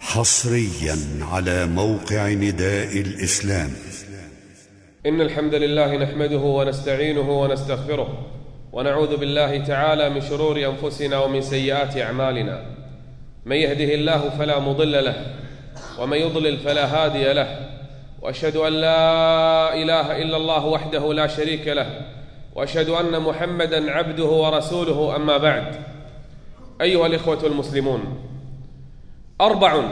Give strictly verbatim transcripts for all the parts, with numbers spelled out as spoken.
حصريا على موقع نداء الإسلام. إن الحمد لله نحمده ونستعينه ونستغفره ونعوذ بالله تعالى من شرور أنفسنا ومن سيئات أعمالنا. من يهده الله فلا مضل له ومن يضلل فلا هادي له، وأشهد أن لا إله إلا الله وحده لا شريك له، وأشهد أن محمدًا عبده ورسوله. أما بعد، أيها الإخوة المسلمون، أربع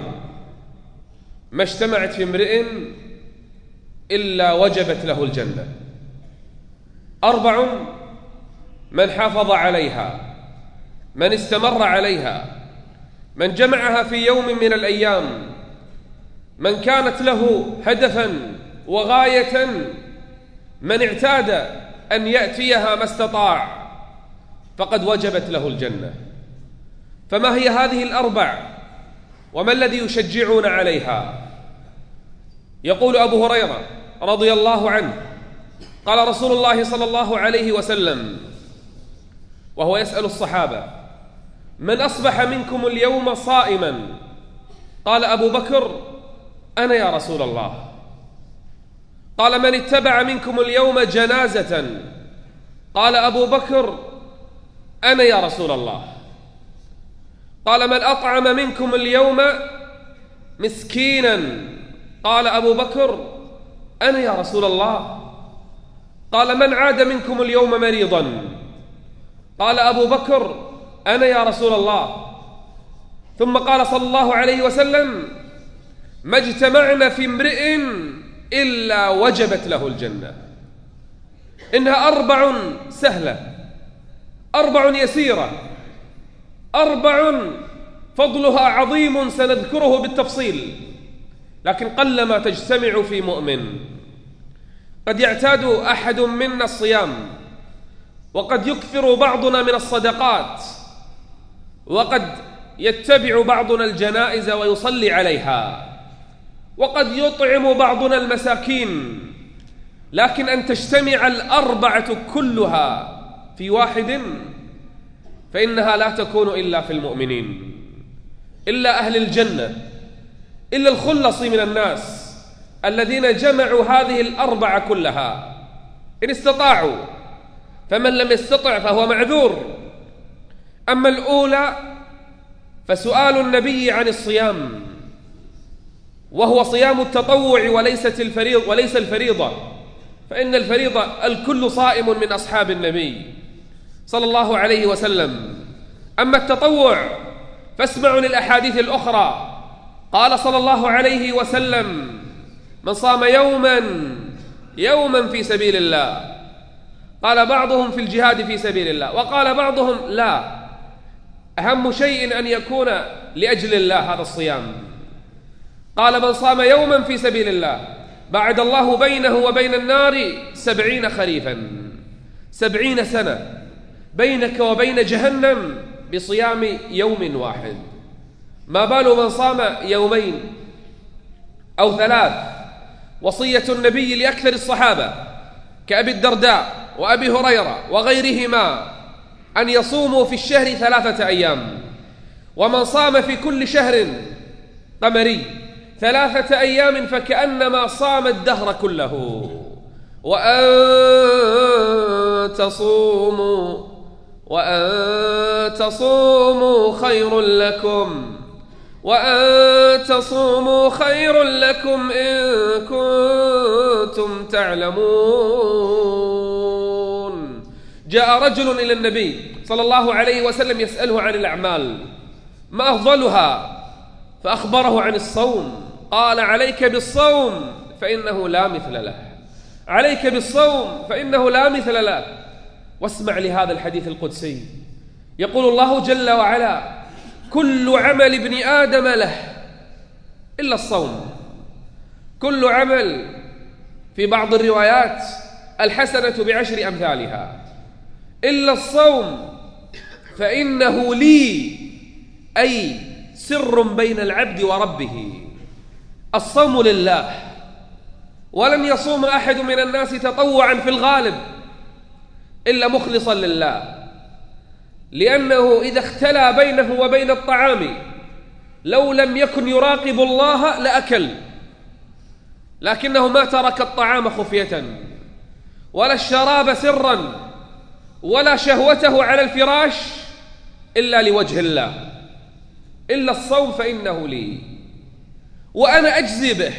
ما اجتمعت في امرئ إلا وجبت له الجنة. أربع من حافظ عليها، من استمر عليها، من جمعها في يوم من الأيام، من كانت له هدفا وغاية، من اعتاد أن يأتيها ما استطاع، فقد وجبت له الجنة. فما هي هذه الأربع وما الذي يشجعون عليها؟ يقول أبو هريرة رضي الله عنه: قال رسول الله صلى الله عليه وسلم وهو يسأل الصحابة: من أصبح منكم اليوم صائما؟ قال أبو بكر: أنا يا رسول الله. قال: من اتبع منكم اليوم جنازة؟ قال أبو بكر: أنا يا رسول الله. قال: من أطعم منكم اليوم مسكينا؟ قال أبو بكر: أنا يا رسول الله. قال: من عاد منكم اليوم مريضا؟ قال أبو بكر: أنا يا رسول الله. ثم قال صلى الله عليه وسلم: ما اجتمعنا في امرئ إلا وجبت له الجنة. إنها أربع سهلة، أربع يسيرة، أربع فضلها عظيم سنذكره بالتفصيل، لكن قلما تجتمع في مؤمن. قد يعتاد أحد منا الصيام، وقد يكثر بعضنا من الصدقات، وقد يتبع بعضنا الجنائز ويصلي عليها، وقد يطعم بعضنا المساكين، لكن أن تجتمع الأربعة كلها في واحد فإنها لا تكون إلا في المؤمنين، إلا أهل الجنة، إلا الخلص من الناس الذين جمعوا هذه الأربعة كلها إن استطاعوا. فمن لم يستطع فهو معذور. أما الأولى فسؤال النبي عن الصيام، وهو صيام التطوع وليست الفريضة وليس الفريضة، فإن الفريضة الكل صائم من أصحاب النبي صلى الله عليه وسلم. أما التطوع فاسمعوا للأحاديث الأخرى. قال صلى الله عليه وسلم: من صام يوما يوما في سبيل الله. قال بعضهم في الجهاد في سبيل الله، وقال بعضهم لا، أهم شيء أن يكون لأجل الله هذا الصيام. قال: من صام يوما في سبيل الله بعد الله بينه وبين النار سبعين خريفا، سبعين سنة بينك وبين جهنم بصيام يوم واحد. ما بال من صام يومين أو ثلاث؟ وصية النبي لأكثر الصحابة كأبي الدرداء وأبي هريرة وغيرهما أن يصوموا في الشهر ثلاثة أيام، ومن صام في كل شهر قمري ثلاثة أيام فكأنما صام الدهر كله. وأن تصوموا وأن تصوموا خير لكم وأن تصوموا خير لكم إن كنتم تعلمون. جاء رجل إلى النبي صلى الله عليه وسلم يسأله عن الأعمال ما أفضلها، فأخبره عن الصوم. قال: عليك بالصوم فإنه لا مثل له، عليك بالصوم فإنه لا مثل له. واسمع لهذا الحديث القدسي، يقول الله جل وعلا: كل عمل ابن آدم له إلا الصوم. كل عمل، في بعض الروايات الحسنة بعشر أمثالها، إلا الصوم فإنه لي، أي سر بين العبد وربه. الصوم لله، ولن يصوم أحد من الناس تطوعا في الغالب إلا مخلصا لله، لأنه إذا اختلى بينه وبين الطعام لو لم يكن يراقب الله لأكل، لكنه ما ترك الطعام خفية ولا الشراب سرا ولا شهوته على الفراش إلا لوجه الله، إلا الصوم فإنه لي وأنا أجزي به.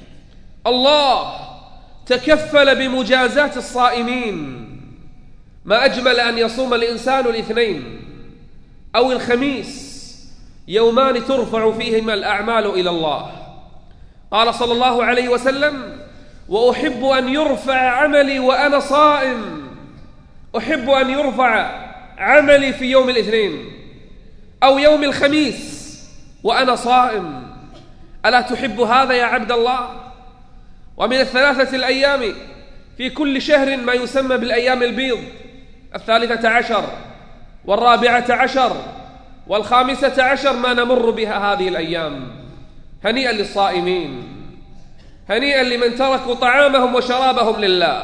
الله تكفل بمجازاة الصائمين. ما أجمل أن يصوم الإنسان الاثنين أو الخميس، يومان ترفع فيهما الأعمال إلى الله. قال صلى الله عليه وسلم: وأحب أن يرفع عملي وأنا صائم. أحب أن يرفع عملي في يوم الاثنين أو يوم الخميس وأنا صائم. ألا تحب هذا يا عبد الله؟ ومن الثلاثة الأيام في كل شهر ما يسمى بالأيام البيض، الثالثة عشر والرابعة عشر والخامسة عشر ما نمر بها هذه الأيام. هنيئا للصائمين، هنيئا لمن تركوا طعامهم وشرابهم لله.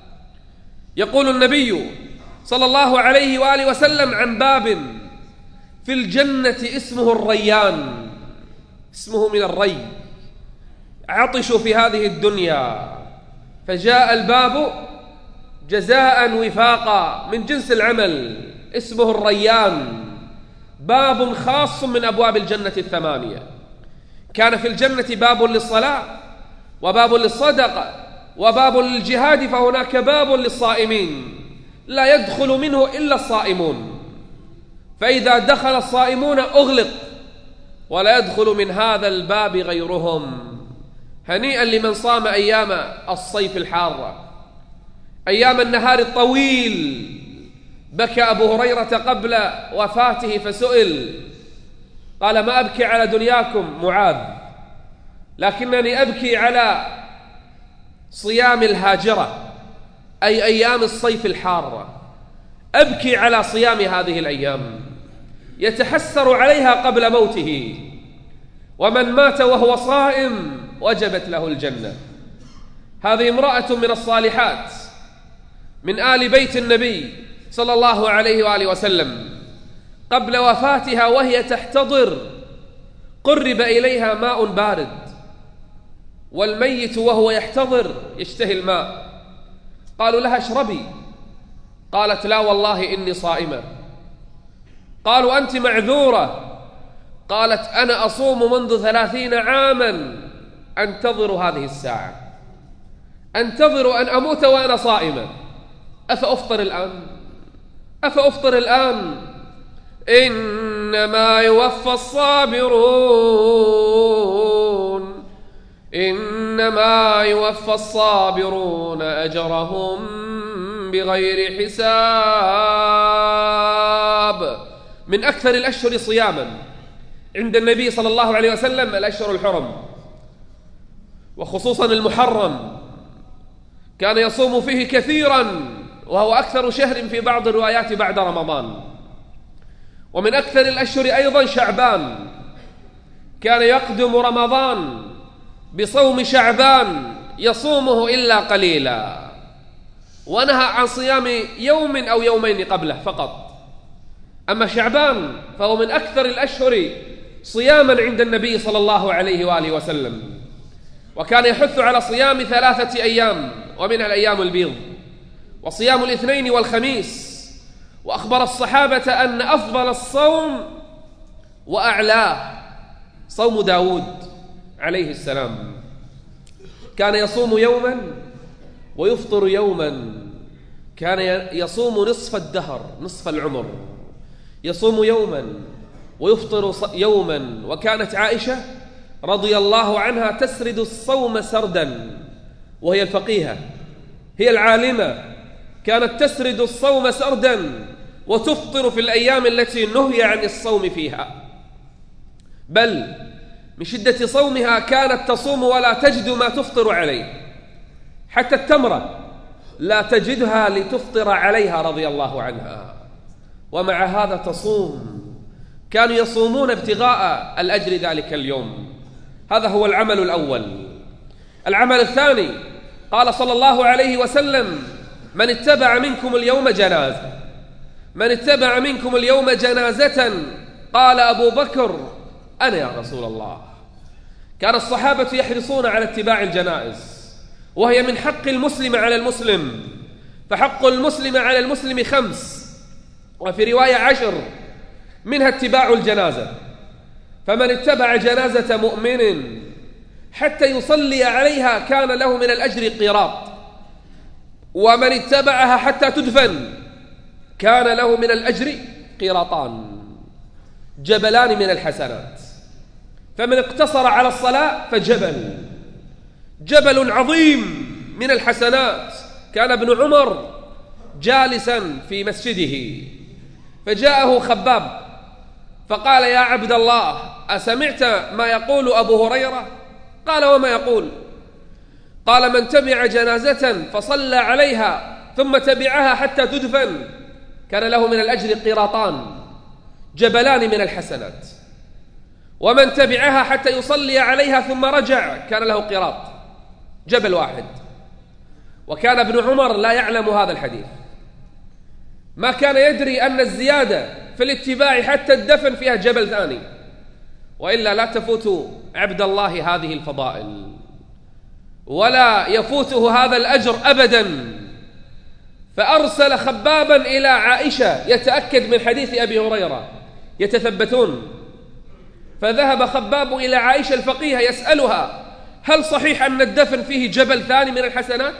يقول النبي صلى الله عليه وآله وسلم عن باب في الجنة اسمه الريان، اسمه من الري، عطشوا في هذه الدنيا فجاء الباب جزاء وفاقا من جنس العمل، اسمه الريان، باب خاص من أبواب الجنة الثمانية. كان في الجنة باب للصلاة وباب للصدقة وباب للجهاد، فهناك باب للصائمين لا يدخل منه إلا الصائمون، فإذا دخل الصائمون أغلق ولا يدخل من هذا الباب غيرهم. هنيئا لمن صام أيام الصيف الحارة، أيام النهار الطويل. بكى أبو هريرة قبل وفاته فسئل قال: ما أبكي على دنياكم معاذ، لكنني أبكي على صيام الهاجرة، أي أيام الصيف الحارة. أبكي على صيام هذه الأيام، يتحسر عليها قبل موته، ومن مات وهو صائم وجبت له الجنة. هذه امرأة من الصالحات من آل بيت النبي صلى الله عليه وآله وسلم، قبل وفاتها وهي تحتضر قرب إليها ماء بارد، والميت وهو يحتضر يشتهي الماء. قالوا لها: اشربي. قالت: لا والله إني صائمة. قالوا: أنت معذورة. قالت: أنا أصوم منذ ثلاثين عاما أنتظر هذه الساعة، أنتظر أن أموت وأنا صائمة، أفأفطر الآن؟ أفأفطر الآن؟ إنما يوفى الصابرون إنما يوفى الصابرون أجرهم بغير حساب. من أكثر الأشهر صياما عند النبي صلى الله عليه وسلم الأشهر الحرم، وخصوصا المحرم، كان يصوم فيه كثيرا، وهو أكثر شهر في بعض الروايات بعد رمضان. ومن أكثر الأشهر أيضا شعبان، كان يقدم رمضان بصوم شعبان يصومه إلا قليلا، ونهى عن صيام يوم أو يومين قبله فقط. أما شعبان فهو من أكثر الأشهر صياما عند النبي صلى الله عليه وآله وسلم، وكان يحث على صيام ثلاثة أيام ومنها الأيام البيض وصيام الاثنين والخميس. وأخبر الصحابة أن أفضل الصوم وأعلاه صوم داود عليه السلام، كان يصوم يوما ويفطر يوما، كان يصوم نصف الدهر، نصف العمر، يصوم يوما ويفطر يوما. وكانت عائشة رضي الله عنها تسرد الصوم سردا، وهي الفقيهة، هي العالمة، كانت تسرد الصوم سردا وتفطر في الأيام التي نهي عن الصوم فيها، بل من شدة صومها كانت تصوم ولا تجد ما تفطر عليه، حتى التمرة لا تجدها لتفطر عليها رضي الله عنها، ومع هذا تصوم. كانوا يصومون ابتغاء الأجر ذلك اليوم. هذا هو العمل الأول. العمل الثاني، قال صلى الله عليه وسلم: من اتبع منكم اليوم جنازة من اتبع منكم اليوم جنازة قال أبو بكر: أنا يا رسول الله. كان الصحابة يحرصون على اتباع الجنائز، وهي من حق المسلم على المسلم، فحق المسلم على المسلم خمس، وفي رواية عشر، منها اتباع الجنازة. فمن اتبع جنازة مؤمن حتى يصلي عليها كان له من الأجر قيراط، ومن اتبعها حتى تدفن كان له من الأجر قيراطان، جبلان من الحسنات. فمن اقتصر على الصلاة فجبل جبل عظيم من الحسنات. كان ابن عمر جالسا في مسجده فجاءه خباب فقال: يا عبد الله، أسمعت ما يقول أبو هريرة؟ قال: وما يقول؟ قال: من تبع جنازة فصلى عليها ثم تبعها حتى تدفن كان له من الأجر قيراطان، جبلان من الحسنات. ومن تبعها حتى يصلي عليها ثم رجع كان له قيراط، جبل واحد. وكان ابن عمر لا يعلم هذا الحديث، ما كان يدري أن الزيادة في الاتباع حتى الدفن فيها جبل ثاني، وإلا لا تفوت عبد الله هذه الفضائل ولا يفوته هذا الأجر أبدا. فأرسل خبابا إلى عائشة يتأكد من حديث أبي هريرة، يتثبتون. فذهب خباب إلى عائشة الفقيهة يسألها: هل صحيح أن الدفن فيه جبل ثاني من الحسنات؟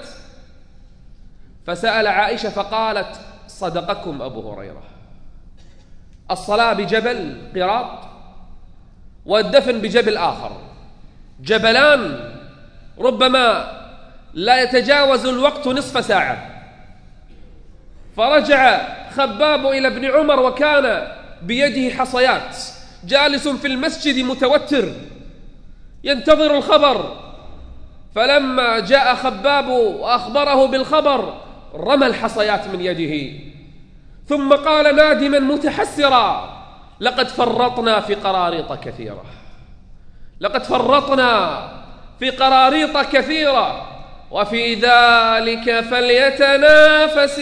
فسأل عائشة فقالت: صدقكم أبو هريرة، الصلاة بجبل قيراط والدفن بجبل آخر، جبلان ربما لا يتجاوز الوقت نصف ساعة. فرجع خباب إلى ابن عمر وكان بيده حصيات، جالس في المسجد متوتر ينتظر الخبر. فلما جاء خباب وأخبره بالخبر رمى الحصيات من يده، ثم قال نادما متحسرا: لقد فرطنا في قراريط كثيرة، لقد فرطنا في قراريط كثيرة، وفي ذلك فليتنافس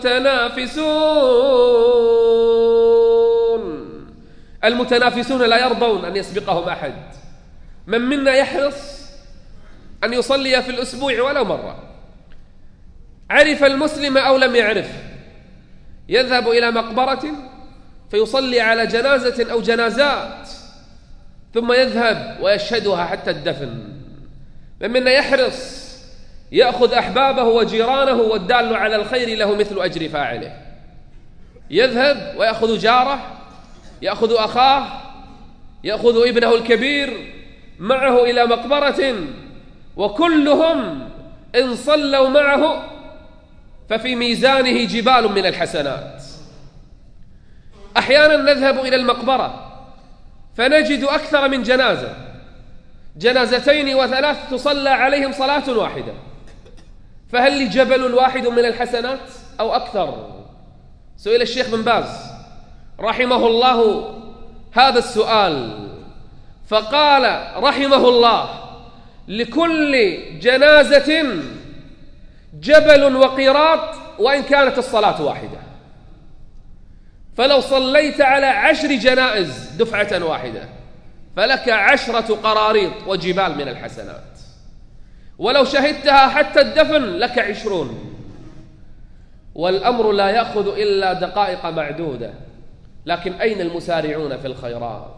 المتنافسون. المتنافسون لا يرضون أن يسبقهم أحد. من منا يحرص أن يصلي في الأسبوع ولو مرة، عرف المسلم أو لم يعرف، يذهب إلى مقبرة فيصلي على جنازة أو جنازات ثم يذهب ويشهدها حتى الدفن. من منا يحرص يأخذ أحبابه وجيرانه والدال على الخير له مثل أجر فاعله، يذهب ويأخذ جاره، يأخذ أخاه، يأخذ ابنه الكبير معه إلى مقبرة، وكلهم إن صلوا معه ففي ميزانه جبال من الحسنات. أحيانا نذهب إلى المقبرة فنجد أكثر من جنازة، جنازتين وثلاث تصلى عليهم صلاة واحدة، فهل لجبل واحد من الحسنات أو أكثر؟ سئل الشيخ بن باز رحمه الله هذا السؤال فقال رحمه الله: لكل جنازة جبل وقيراط وإن كانت الصلاة واحدة. فلو صليت على عشر جنائز دفعة واحدة فلك عشرة قراريط وجبال من الحسنات، ولو شهدتها حتى الدفن لك عشرون. والأمر لا يأخذ إلا دقائق معدودة، لكن أين المسارعون في الخيرات؟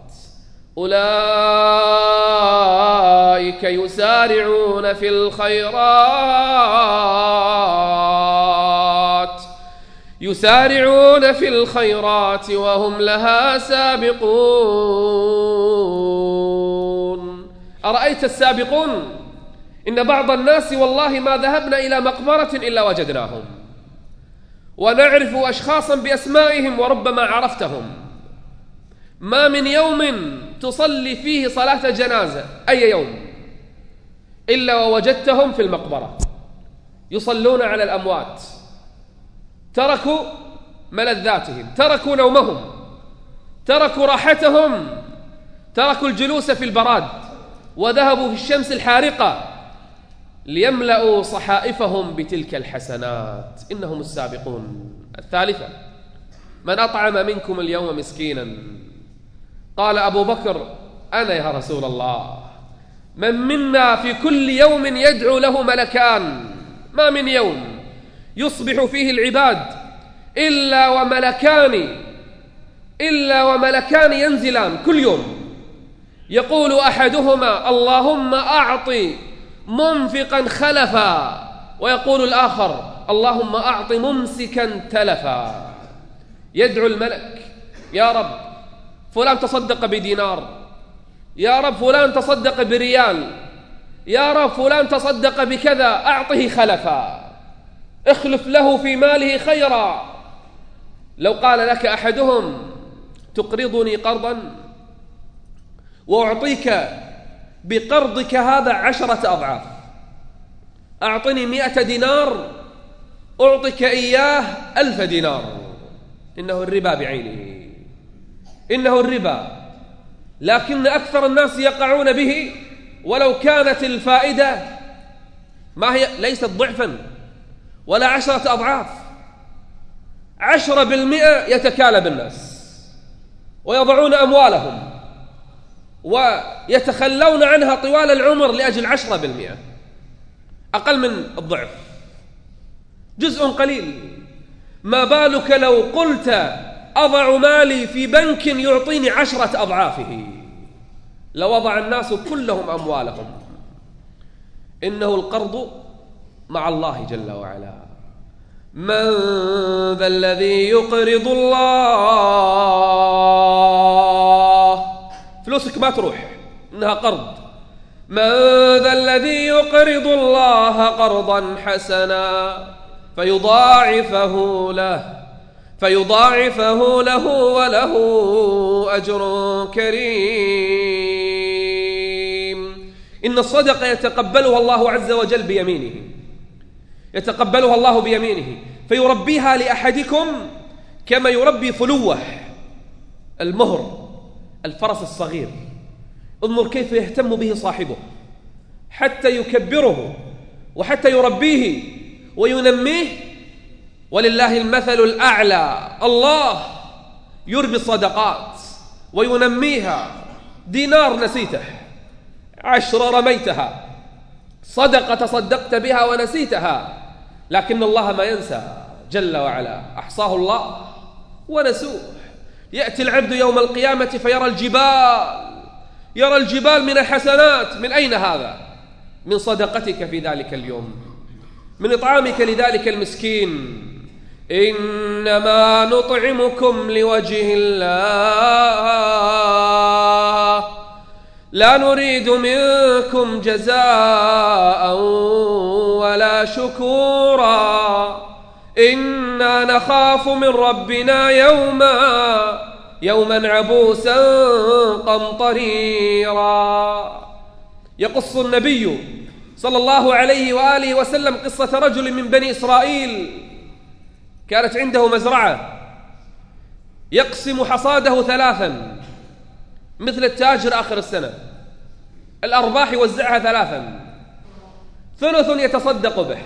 أولئك يسارعون في الخيرات يسارعون في الخيرات وهم لها سابقون. أرأيت السابقون؟ إن بعض الناس والله ما ذهبنا إلى مقبرة إلا وجدناهم، ونعرف أشخاصا بأسمائهم وربما عرفتهم. ما من يوم تصلي فيه صلاة جنازة أي يوم إلا ووجدتهم في المقبرة يصلون على الأموات. تركوا ملذاتهم، تركوا نومهم، تركوا راحتهم، تركوا الجلوس في البراد، وذهبوا في الشمس الحارقة ليملأوا صحائفهم بتلك الحسنات. إنهم السابقون. الثالثة: من أطعم منكم اليوم مسكينا. قال أبو بكر أنا يا رسول الله. من منا في كل يوم يدعو له ملكان، ما من يوم يصبح فيه العباد إلا وملكان إلا وملكان ينزلان كل يوم، يقول أحدهما اللهم أعط منفقا خلفا، ويقول الآخر اللهم أعط ممسكا تلفا. يدعو الملك يا رب فلان تصدق بدينار، يا رب فلان تصدق بريال، يا رب فلان تصدق بكذا، أعطه خلفا، اخلف له في ماله خيرا. لو قال لك أحدهم تقرضني قرضا وأعطيك بقرضك هذا عشرة أضعاف، أعطني مئة دينار أعطيك إياه ألف دينار، إنه الربا بعينه، إنه الربا. لكن أكثر الناس يقعون به، ولو كانت الفائدة ما هي ليست ضعفا ولا عشرة أضعاف، عشرة بالمئة يتكالب الناس ويضعون أموالهم ويتخلون عنها طوال العمر لأجل عشرة بالمئة، أقل من الضعف، جزء قليل. ما بالك لو قلت أضع مالي في بنك يعطيني عشرة أضعافه، لوضع الناس كلهم أموالهم. إنه القرض مع الله جل وعلا. من ذا الذي يقرض الله، فلوسك ما تروح، إنها قرض. من ذا الذي يقرض الله قرضا حسنا فيضاعفه له فيضاعفه له وله أجر كريم. إن الصدقة يتقبلها الله عز وجل بيمينه، يتقبلها الله بيمينه، فيربيها لأحدكم كما يربي فلوه المهر الفرس الصغير. انظر كيف يهتم به صاحبه حتى يكبره وحتى يربيه وينميه. ولله المثل الأعلى، الله يربي الصدقات وينميها. دينار نسيته، عشر رميتها، صدقة تصدقت بها ونسيتها، لكن الله ما ينسى جل وعلا، أحصاه الله ونسوه. يأتي العبد يوم القيامة فيرى الجبال، يرى الجبال من الحسنات. من أين هذا؟ من صدقتك في ذلك اليوم، من إطعامك لذلك المسكين. إنما نطعمكم لوجه الله لا نريد منكم جزاء ولا شكورا إنا نخاف من ربنا يوما يوما عبوسا قمطريرا. يقص النبي صلى الله عليه وآله وسلم قصة رجل من بني إسرائيل كانت عنده مزرعة يقسم حصاده ثلاثا مثل التاجر آخر السنة، الأرباح يوزعها ثلاثا، ثلث يتصدق به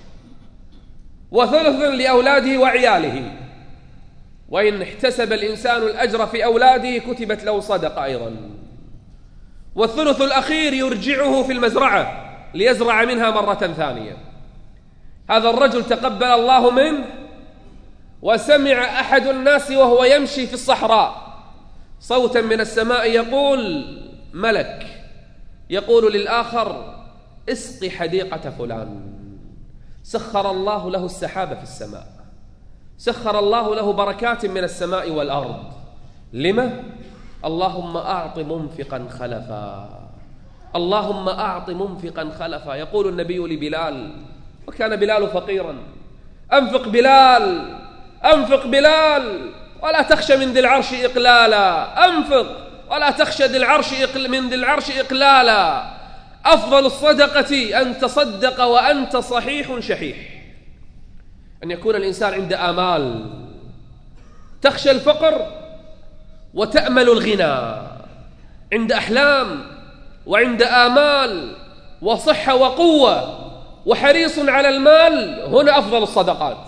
وثلث لأولاده وعياله، وإن احتسب الإنسان الأجر في أولاده كتبت له صدقة أيضا، والثلث الأخير يرجعه في المزرعة ليزرع منها مرة ثانية. هذا الرجل تقبل الله منه، وسمع أحد الناس وهو يمشي في الصحراء صوتا من السماء يقول، ملك يقول للآخر اسقي حديقة فلان. سخر الله له السحاب في السماء، سخر الله له بركات من السماء والأرض. لما؟ اللهم أعط منفقا خلفا، اللهم أعط منفقا خلفا. يقول النبي لبلال، وكان بلال فقيرا، أنفق بلال، أنفق بلال ولا تخشى من ذي العرش إقلالا، أنفق ولا تخشى ذي العرش من ذي العرش إقلالا. أفضل الصدقة أن تصدق وأنت صحيح شحيح، أن يكون الإنسان عند آمال، تخشى الفقر وتأمل الغنى، عند أحلام وعند آمال وصحة وقوة وحريص على المال، هنا أفضل الصدقات.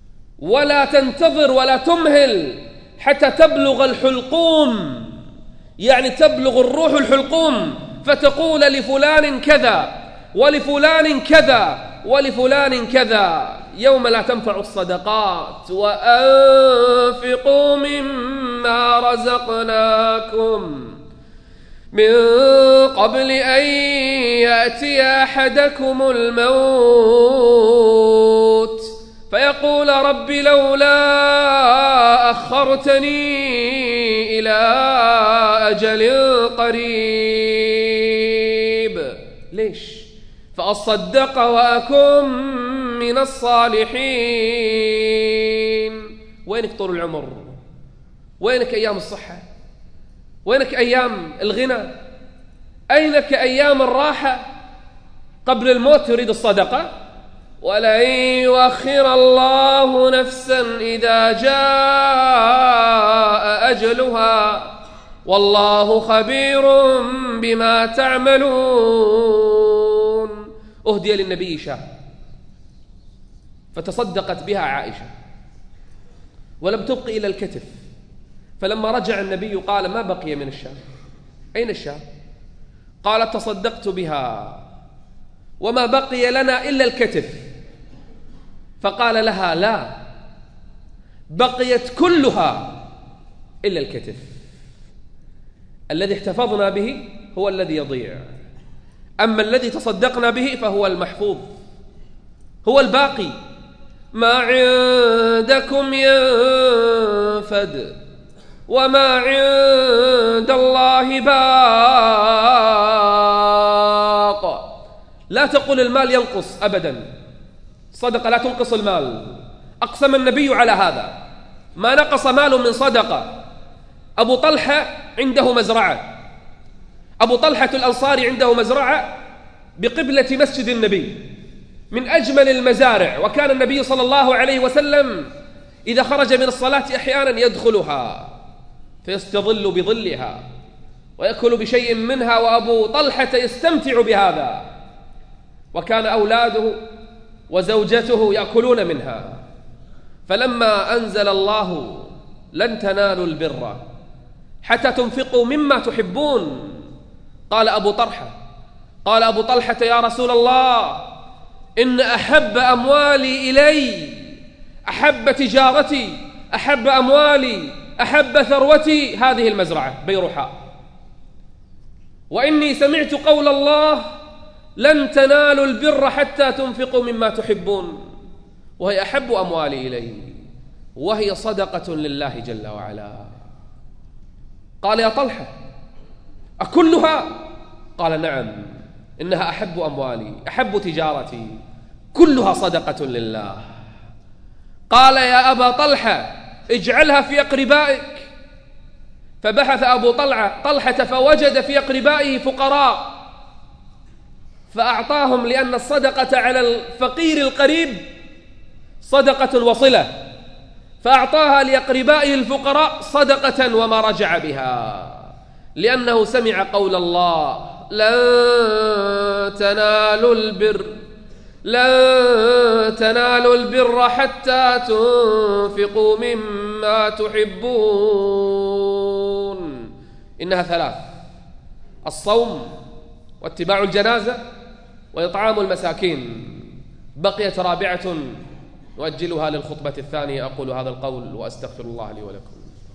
ولا تنتظر ولا تمهل حتى تبلغ الحلقوم، يعني تبلغ الروح الحلقوم فتقول لفلان كذا ولفلان كذا ولفلان كذا. يوم لا تنفع الصدقات. وأنفقوا مما رزقناكم من قبل أن يأتي أحدكم الموت فيقول رب لولا أخرتني إلى أجل قريب. ليش؟ فأصدق وأكن من الصالحين. وينك طول العمر؟ وينك أيام الصحة؟ وينك أيام الغنى؟ أينك أيام الراحة؟ قبل الموت تريد الصدقة؟ ولن يؤخر الله نفسا إذا جاء أجلها والله خبير بما تعملون. أهدي للنبي شاة فتصدقت بها عائشة ولم تبق إلى الكتف، فلما رجع النبي قال ما بقي من الشاة؟ أين الشاة؟ قالت تصدقت بها وما بقي لنا إلا الكتف. فقال لها لا، بقيت كلها إلا الكتف. الذي احتفظنا به هو الذي يضيع، أما الذي تصدقنا به فهو المحفوظ، هو الباقي. ما عندكم ينفد وما عند الله باق. لا تقل المال ينقص أبدا، صدقة لا تنقص المال. أقسم النبي على هذا، ما نقص مال من صدقة. أبو طلحة عنده مزرعة، أبو طلحة الأنصاري عنده مزرعة بقبلة مسجد النبي، من أجمل المزارع. وكان النبي صلى الله عليه وسلم إذا خرج من الصلاة أحيانا يدخلها فيستظل بظلها ويأكل بشيء منها، وأبو طلحة يستمتع بهذا، وكان أولاده وزوجته يأكلون منها. فلما أنزل الله لن تنالوا البر حتى تنفقوا مما تحبون، قال أبو طلحة قال أبو طلحة يا رسول الله إن أحب أموالي إلي، أحب تجارتي، أحب أموالي، أحب ثروتي هذه المزرعة بيرحاء، وإني سمعت قول الله لن تنالوا البر حتى تنفقوا مما تحبون، وهي أحب أموالي إلي، وهي صدقة لله جل وعلا. قال يا طلحة أكلها؟ قال نعم، إنها أحب أموالي، أحب تجارتي، كلها صدقة لله. قال يا أبا طلحة اجعلها في أقربائك. فبحث أبو طلحة طلحة فوجد في أقربائه فقراء فأعطاهم، لأن الصدقة على الفقير القريب صدقة وصلة، فأعطاها لأقربائه الفقراء صدقة وما رجع بها، لأنه سمع قول الله لن تنالوا البر لن تنالوا البر حتى تنفقوا مما تحبون. إنها ثلاث: الصوم واتباع الجنازة وإطعام المساكين. بقيت رابعة نؤجلها للخطبة الثانية. أقول هذا القول وأستغفر الله لي ولكم.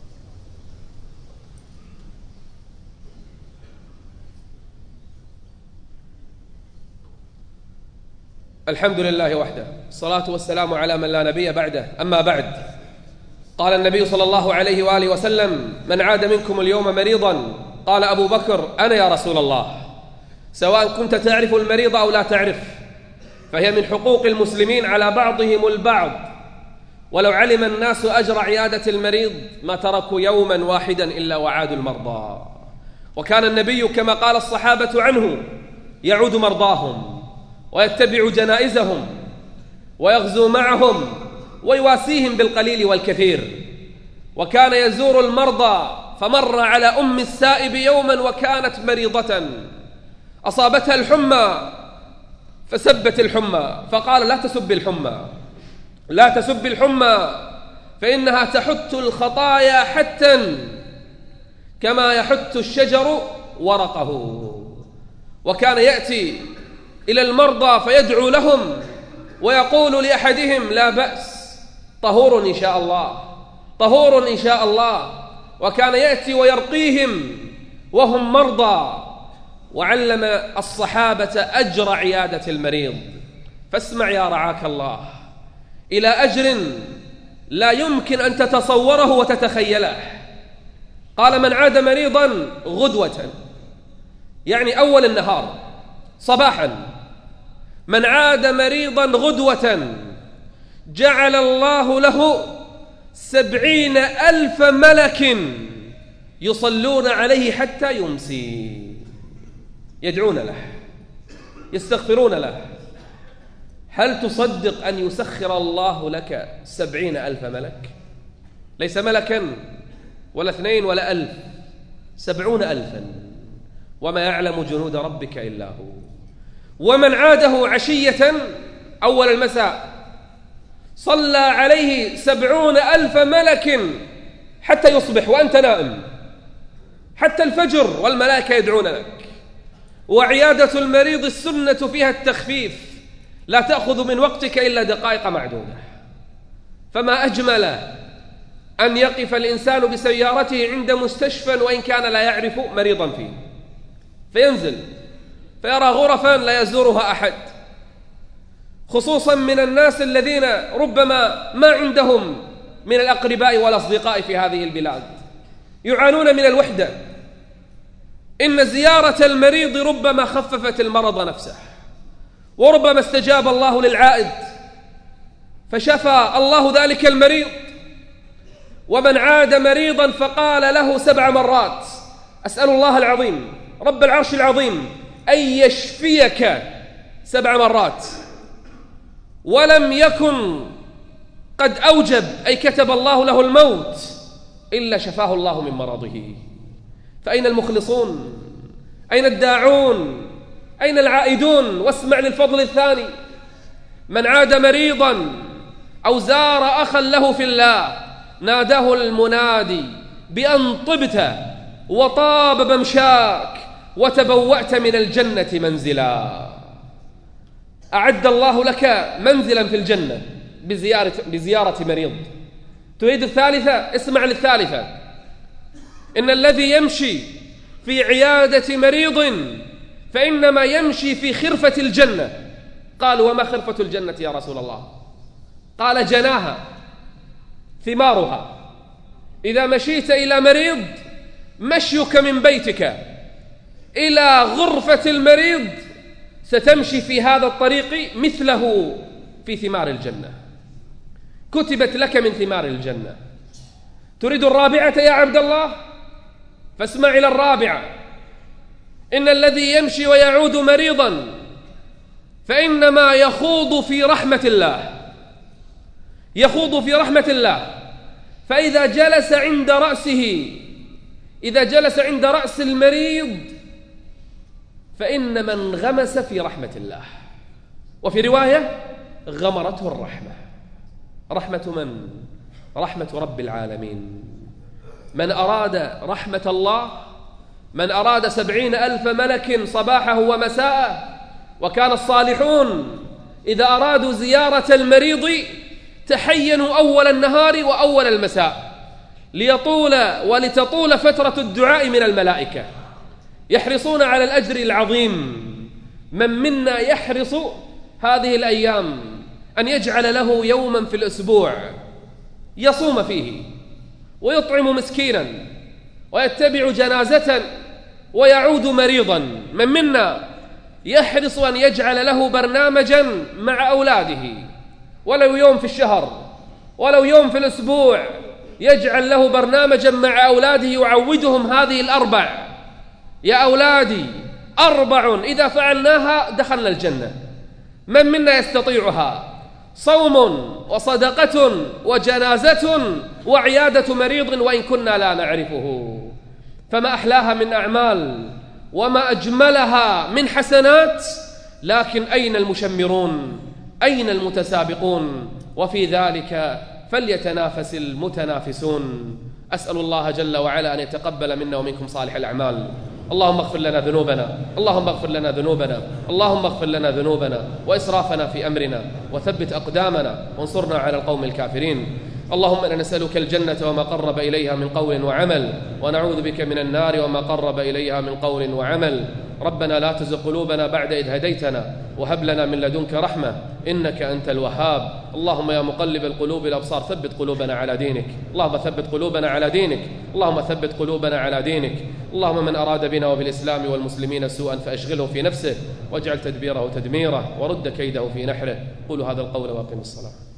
الحمد لله وحده، الصلاة والسلام على من لا نبي بعده. أما بعد، قال النبي صلى الله عليه وآله وسلم: من عاد منكم اليوم مريضا، قال أبو بكر: أنا يا رسول الله، سواء كنت تعرف المريض أو لا تعرف، فهي من حقوق المسلمين على بعضهم البعض، ولو علم الناس أجر عيادة المريض ما تركوا يوما واحدا إلا وعادوا المرضى. وكان النبي كما قال الصحابة عنه يعود مرضاهم ويتبع جنائزهم ويغزو معهم ويواسيهم بالقليل والكثير. وكان يزور المرضى، فمر على أم السائب يوما وكانت مريضة أصابتها الحمى فسبت الحمى، فقال: لا تسب الحمى، لا تسب الحمى، فإنها تحت الخطايا حتى كما يحت الشجر ورقه. وكان يأتي إلى المرضى فيدعو لهم ويقول لأحدهم: لا بأس، طهور إن شاء الله، طهور إن شاء الله. وكان يأتي ويرقيهم وهم مرضى. وعلم الصحابة أجر عيادة المريض. فاسمع يا رعاك الله إلى أجر لا يمكن أن تتصوره وتتخيله. قال: من عاد مريضا غدوة، يعني أول النهار صباحا، من عاد مريضا غدوة جعل الله له سبعين ألف ملك يصلون عليه حتى يمسي، يدعون له، يستغفرون له. هل تصدق أن يسخر الله لك سبعين ألف ملك؟ ليس ملكا ولا اثنين ولا ألف، سبعون ألفا، وما يعلم جنود ربك إلا هو. ومن عاده عشية أول المساء صلى عليه سبعون ألف ملك حتى يصبح وأنت نائم، حتى الفجر والملائكة يدعون لك. وعيادة المريض السنة فيها التخفيف، لا تأخذ من وقتك إلا دقائق معدودة. فما أجمل أن يقف الإنسان بسيارته عند مستشفى وإن كان لا يعرف مريضا فيه، فينزل فيرى غرفا لا يزورها أحد، خصوصا من الناس الذين ربما ما عندهم من الأقرباء والأصدقاء في هذه البلاد، يعانون من الوحدة. إن زيارة المريض ربما خففت المرض نفسه، وربما استجاب الله للعائد فشفى الله ذلك المريض. ومن عاد مريضا فقال له سبع مرات: أسأل الله العظيم رب العرش العظيم أن يشفيك، سبع مرات، ولم يكن قد أوجب أي كتب الله له الموت إلا شفاه الله من مرضه. فأين المخلصون؟ أين الداعون؟ أين العائدون؟ واسمع للفضل الثاني: من عاد مريضا أو زار أخا له في الله ناداه المنادي بأن طبت وطاب ممشاك وتبوأت من الجنة منزلا. أعد الله لك منزلا في الجنة بزيارة, بزيارة مريض. تريد الثالثة؟ اسمع للثالثة: إن الذي يمشي في عيادة مريض فإنما يمشي في خرفة الجنة. قالوا: وما خرفة الجنة يا رسول الله؟ قال: جناها، ثمارها. إذا مشيت إلى مريض، مشيك من بيتك إلى غرفة المريض ستمشي في هذا الطريق مثله في ثمار الجنة، كتبت لك من ثمار الجنة. تريد الرابعة يا عبد الله؟ فاسمع إلى الرابعة: إن الذي يمشي ويعود مريضا فإنما يخوض في رحمة الله، يخوض في رحمة الله. فإذا جلس عند رأسه، إذا جلس عند رأس المريض فإن من غمس في رحمة الله. وفي رواية: غمرته الرحمة. رحمة من؟ رحمة رب العالمين. من أراد رحمة الله، من أراد سبعين ألف ملك صباحه ومساءه. وكان الصالحون إذا أرادوا زيارة المريض تحينوا أول النهار وأول المساء ليطول ولتطول فترة الدعاء من الملائكة، يحرصون على الأجر العظيم. من منا يحرص هذه الأيام أن يجعل له يوما في الأسبوع يصوم فيه ويطعم مسكينا ويتبع جنازة ويعود مريضا؟ من منا يحرص أن يجعل له برنامجا مع أولاده، ولو يوم في الشهر ولو يوم في الأسبوع، يجعل له برنامجا مع أولاده يعودهم هذه الأربع: يا أولادي أربع إذا فعلناها دخلنا الجنة. من منا يستطيعها؟ صوم وصدقة وجنازة وعيادة مريض وإن كنا لا نعرفه. فما أحلاها من أعمال وما أجملها من حسنات، لكن أين المشمرون؟ أين المتسابقون؟ وفي ذلك فليتنافس المتنافسون. أسأل الله جل وعلا أن يتقبل منا ومنكم صالح الأعمال. اللهم اغفر لنا ذنوبنا، اللهم اغفر لنا ذنوبنا، اللهم اغفر لنا ذنوبنا وإسرافنا في أمرنا، وثبت أقدامنا وانصرنا على القوم الكافرين. اللهم إنا نسألك الجنة وما قرب إليها من قول وعمل، ونعوذ بك من النار وما قرب إليها من قول وعمل. ربنا لا تزغ قلوبنا بعد إذ هديتنا وهب لنا من لدنك رحمة إنك أنت الوهاب. اللهم يا مقلب القلوب الأبصار ثبت قلوبنا على دينك، اللهم ثبت قلوبنا على دينك، اللهم ثبت قلوبنا على دينك. اللهم من أراد بنا وبالإسلام والمسلمين سوءا فأشغله في نفسه واجعل تدبيره تدميره ورد كيده في نحره. قولوا هذا القول وأقم الصلاة.